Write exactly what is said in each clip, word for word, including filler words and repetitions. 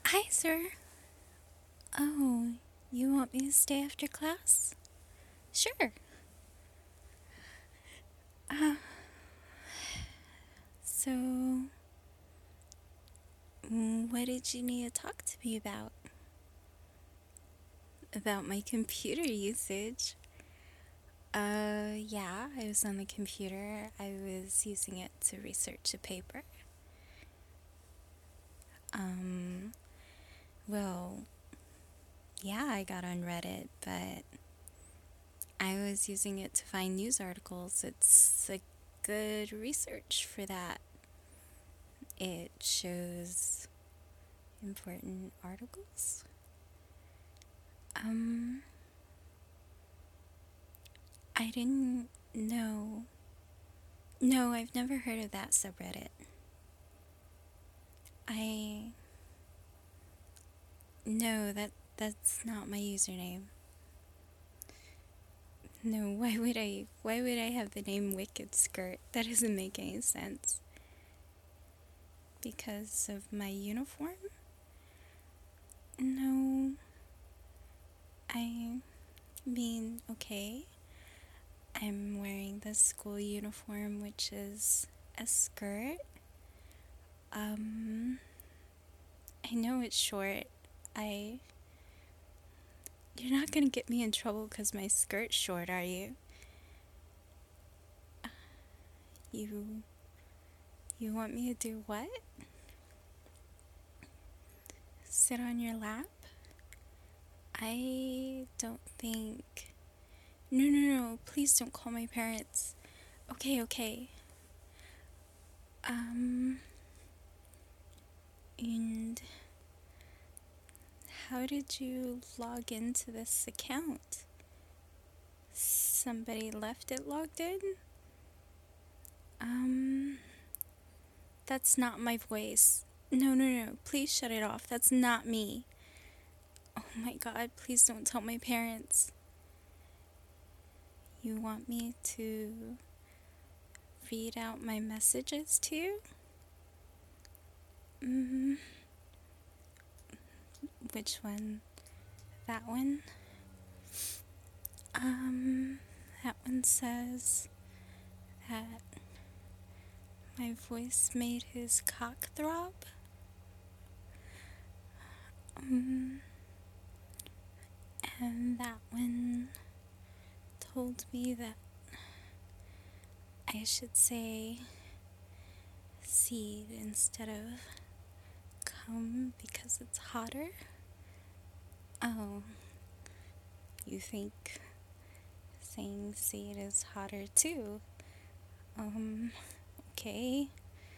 Hi, sir. Oh, you want me to stay after class? Sure. Uh, so, mm, what did you need to talk to me about? About my computer usage? Uh, yeah, I was on the computer. I was using it to research a paper. Um, well, yeah, I got on Reddit, but I was using it to find news articles. It's a good research for that. It shows important articles. Um, I didn't know. No, I've never heard of that subreddit. I no, that that's not my username. No, why would I why would I have the name Wicked Skirt? That doesn't make any sense. Because of my uniform? No. I mean, okay. I'm wearing the school uniform, which is a skirt. Um, I know it's short. I. You're not gonna get me in trouble because my skirt's short, are you? You. You want me to do what? Sit on your lap? I don't think. No, no, no. Please don't call my parents. Okay, okay. Um. And how did you log into this account? Somebody left it logged in? Um, that's not my voice. No, no, no. Please shut it off. That's not me. Oh my god, please don't tell my parents. You want me to read out my messages to you? Mm, which one? That one? Um, that one says that my voice made his cock throb. Um, and that one told me that I should say seed instead of come because it's hotter. Oh, you think saying seed is hotter too? Um, okay.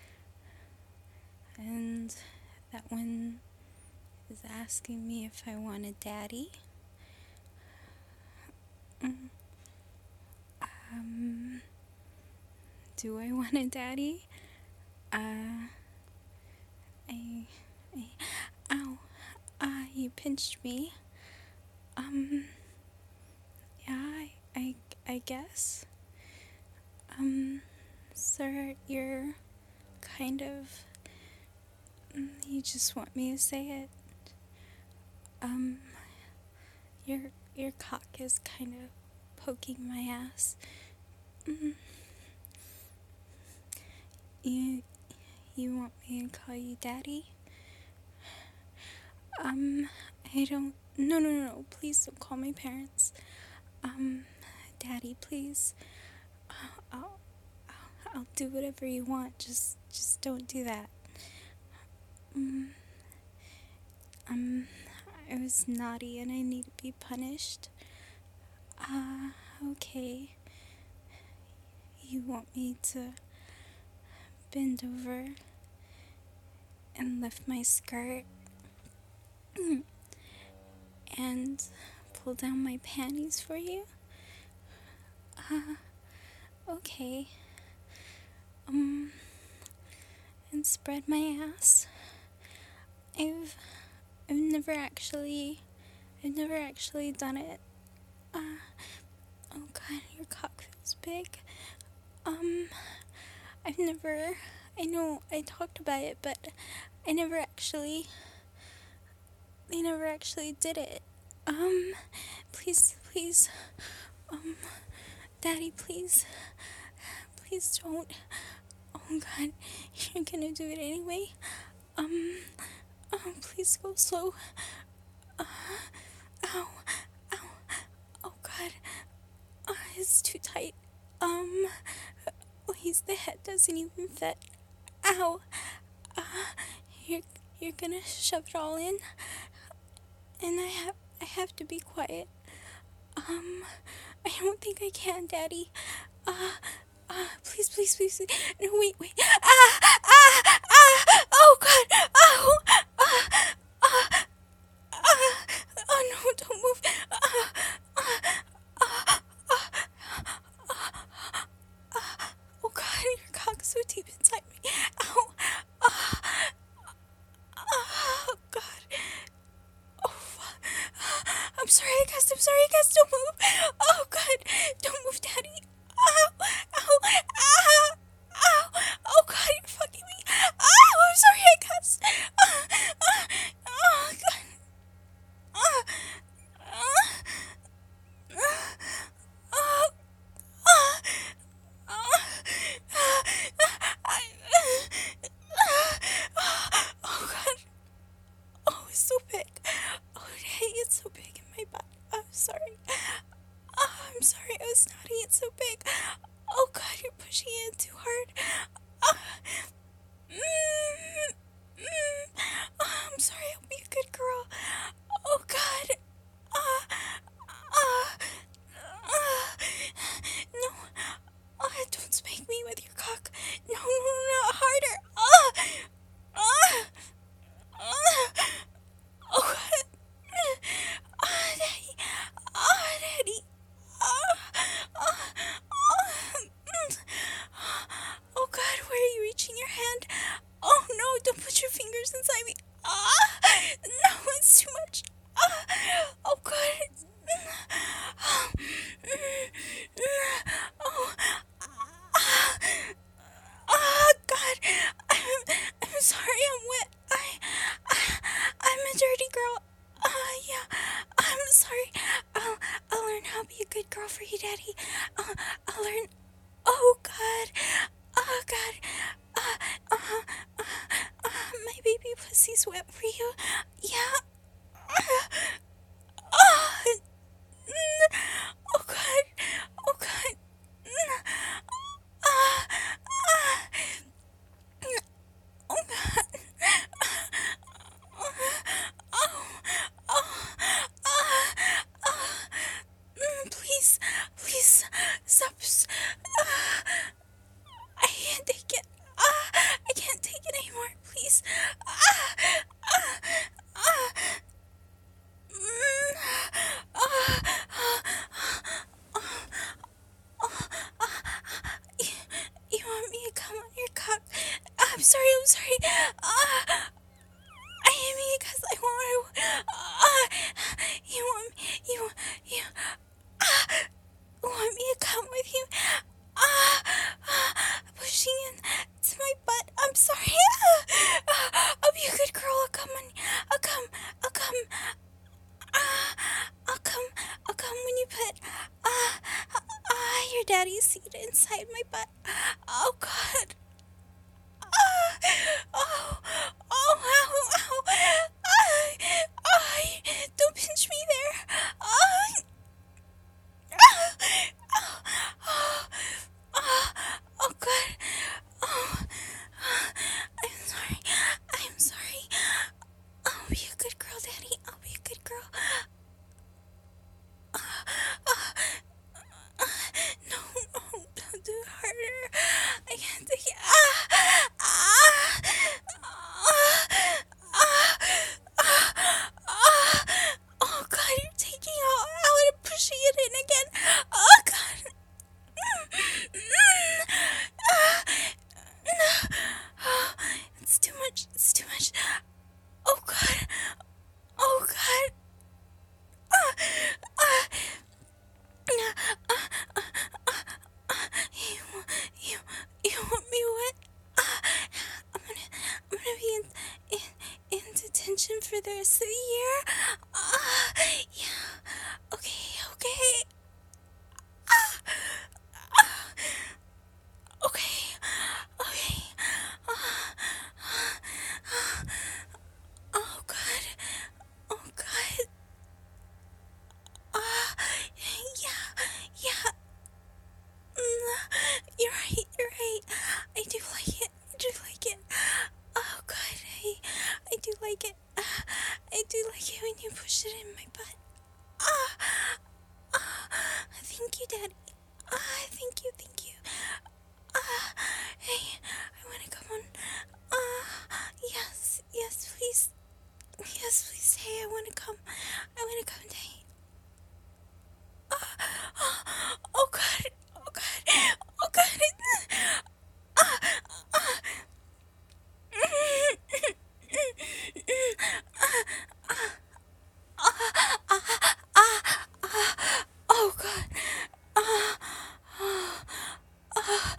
And that one is asking me if I want a daddy. Mm, Um, do I want a daddy? Uh, I, I, ow, ah, you pinched me. Um, yeah, I, I, I guess. Um, sir, you're kind of, mm, you just want me to say it. Um, your, your cock is kind of poking my ass. Mm, you, you want me to call you daddy? Um, I don't, no, no, no, no, please don't call my parents. Um, daddy, please. I'll, I'll, I'll do whatever you want. Just, just don't do that. Mm, um, I was naughty and I need to be punished. Ah, uh, okay. You want me to bend over and lift my skirt and pull down my panties for you? Ah, uh, okay. Um, and spread my ass. I've, I've never actually, I've never actually done it. Ah, uh, oh god, your cock feels big. Um, I've never, I know I talked about it, but I never actually, they never actually did it. Um, please, please, um, Daddy, please, please don't. Oh God, you're gonna do it anyway. Um, um, please go slow. Uh, ow, ow, oh God, uh, it's too tight. Um, please, the head doesn't even fit. Ow, uh, you're, you're gonna shove it all in, and I have, I have to be quiet. Um, I don't think I can, Daddy. Uh, uh, please, please, please, please. No, wait, wait. Ah, ah, ah, oh God, oh, ah, ah, ah, oh no, don't move. Ah, ah, ah, ah, ah, ah, oh God, your cock's so deep inside me. Ow, ah, ah, oh God. Oh, fuck. I'm sorry, I guessed, I'm sorry, I guessed, don't move. Oh God, don't move, Daddy. Ow, ow, ow, ow, oh God, you're fucking me. Ow, I'm sorry, I guessed. Uh, uh, oh God. Uh, uh, uh, uh, uh, uh, oh God. Oh, it's so big. Oh, hey, it's so big in my butt. I'm sorry. Oh, I'm sorry. I was naughty. It's so big. Oh God, you're pushing it too hard. Uh, mm, mm, oh, I'm sorry. I'll be a good girl. Oh God. Uh, uh, uh, no. Uh, don't spank me with your cock. No, no, no, harder. Uh, uh, uh, oh God. Uh, Daddy. Uh, Daddy. Uh, uh, uh, mm. Oh God, where are you reaching your hand? Oh no, don't put your fingers inside me. Ah, no, it's too much. Ah, oh God. Oh, oh, ah, ah, God. I'm, I'm sorry, I'm wet. I, I'm a dirty girl. Uh, yeah, I'm sorry. I'll, I'll learn how to be a good girl for you, Daddy. Uh, I'll learn. Oh God. Oh God. Uh, uh, uh, uh, my baby pussy's wet for you. Yeah. Uh, uh, mm, oh God. Oh God. Mm, uh, uh, oh God. Oh, oh, oh, uh, uh, mm, please, please, stop. Uh, I can't take it. Uh, I can't take it anymore. Please. Uh, uh, uh, mm, uh, uh, uh, uh, you, you want me to come on your cock? I'm sorry, I'm sorry. Uh, I am me because I want to. Uh, you want me, you, you, uh, want me to come with you? Uh, uh, pushing in to my butt. I'm sorry. Uh, I'll be a good girl. I'll come on. I'll come. I'll come. Uh, I'll come. I'll come when you put uh, uh, your daddy's seat inside my butt. Oh God. Uh, oh, oh, ow, ow. Uh, uh, don't pinch me there. Uh, uh, oh, oh, oh God. Oh, I'm sorry. I'm sorry. I'll be a good girl, Daddy. I'll be a good girl. Uh, uh, uh, no, no, don't do it harder. I can't take it. Ah, ah, ah, ah, ah, ah. Oh God, you're taking out, out and pushing it in again. Oh God. Mm, mm, ah, no. Oh, it's too much. It's too much. Oh God. Oh God. Uh, uh, uh, uh, uh, uh, you, you, you want me wet? Uh, I'm gonna, I'm gonna be in, in, in detention for the rest of the year? Uh, yeah. Okay, okay. Uh, uh, okay, okay. Uh, uh, oh God. Oh God. Uh, yeah, yeah. Mm, you're right, you're right. I do like it. I do like it. Oh God, I, I do like it. Uh, I do like it when you push it in my butt. Ah, ah, thank you, Daddy. Ah, thank you, thank you. Ah, hey, I want to come on. Ah, yes, yes, please. Yes, please. Hey, I want to come. I want to come, Daddy. Ah, ah, oh God, oh God, oh God. Ah, ah. Oh God. Ah, ah, ah,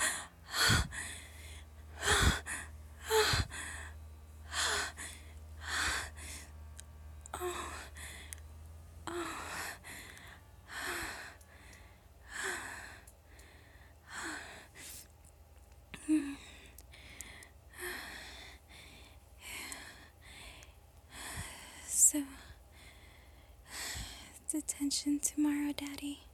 so, detention tomorrow, Daddy.